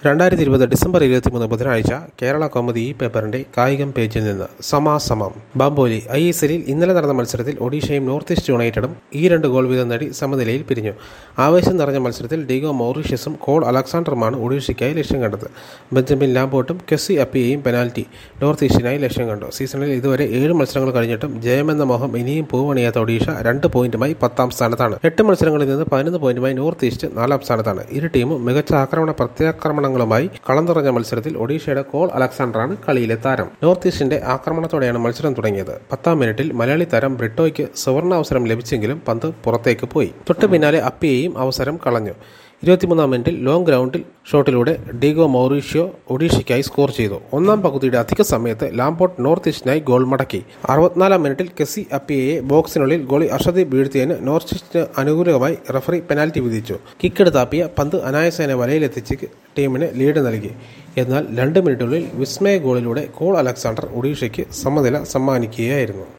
2020 December 23 ബുധനാഴ്ച കേരള കൗമുദി ഈ പേപ്പറിന്റെ കായികം പേജിൽ നിന്ന് സമാസമം. ബാംബോലി ISLൽ ഇന്നലെ നടന്ന മത്സരത്തിൽ ഒഡീഷയും നോർത്ത് ഈസ്റ്റ് യുണൈറ്റഡും ഈ 2 ഗോൾ വീതം നേടി സമനിലയിൽ പിരിഞ്ഞു. ആവേശം നിറഞ്ഞ മത്സരത്തിൽ ഡിഗോ മൗറീഷ്യസും കോൾ അലക്സാണ്ടറുമാണ് ഒഡീഷയ്ക്കായി ലക്ഷ്യം കണ്ടത്. ബെഞ്ചമിൻ ലാംബോർട്ടും കെസ്സി അപ്പിയയും പെനാൽറ്റി നോർത്ത് ഈസ്റ്റിനായി ലക്ഷ്യം കണ്ടു. സീസണിൽ ഇതുവരെ 7 മത്സരങ്ങൾ കഴിഞ്ഞിട്ടും ജയമെന്ന മോഹം ഇനിയും പൂവണിയാത്ത ഒഡീഷ 2 പോയിന്റുമായി 10ാം സ്ഥാനത്താണ്. 8 മത്സരങ്ങളിൽ നിന്ന് 11 പോയിന്റുമായി നോർത്ത് ഈസ്റ്റ് 4ാം സ്ഥാനത്താണ്. ഇരു ടീമും മികച്ച പ്രത്യാക്രമണങ്ങളുമായി കളം നിറഞ്ഞ മത്സരത്തിൽ ഒഡീഷയുടെ കോൾ അലക്സാണ്ടറാണ് കളിയിലെ താരം. നോർത്ത് ഈസ്റ്റിന്റെ ആക്രമണത്തോടെയാണ് മത്സരം തുടങ്ങിയത്. 10ാം മിനിറ്റിൽ മലയാളി താരം ബ്രിട്ടോയ്ക്ക് സുവർണാവസരം ലഭിച്ചെങ്കിലും പന്ത് പുറത്തേക്ക് പോയി. തൊട്ടു പിന്നാലെ അപ്പിയെയും അവസരം കളഞ്ഞു. 23ാം മിനിറ്റിൽ ലോങ് ഗ്രൗണ്ടിൽ ഷോട്ടിലൂടെ ഡിഗോ മൗറീഷ്യോ ഒഡീഷയ്ക്കായി സ്കോർ ചെയ്തു. 1ാം പകുതിയുടെ അധിക സമയത്ത് ലാംബോർട്ട് നോർത്ത് ഈസ്റ്റിനായി ഗോൾ മടക്കി. 64ാം മിനിറ്റിൽ കെസ്സി അപ്പിയയെ ബോക്സിനുള്ളിൽ ഗോളി അർഷദീപ് വീഴ്ത്തിയതിന് നോർത്ത് ഈസ്റ്റിന് അനുകൂലമായി റഫറി പെനാൽറ്റി വിധിച്ചു. കിക്കെടുത്ത അപ്പിയ പന്ത് അനായാസേന വലയിലെത്തിച്ച് ടീമിന് ലീഡ് നൽകി. എന്നാൽ 2 മിനിറ്റിനുള്ളിൽ വിസ്മയ ഗോളിലൂടെ കോൾ അലക്സാണ്ടർ ഒഡീഷയ്ക്ക് സമനില സമ്മാനിക്കുകയായിരുന്നു.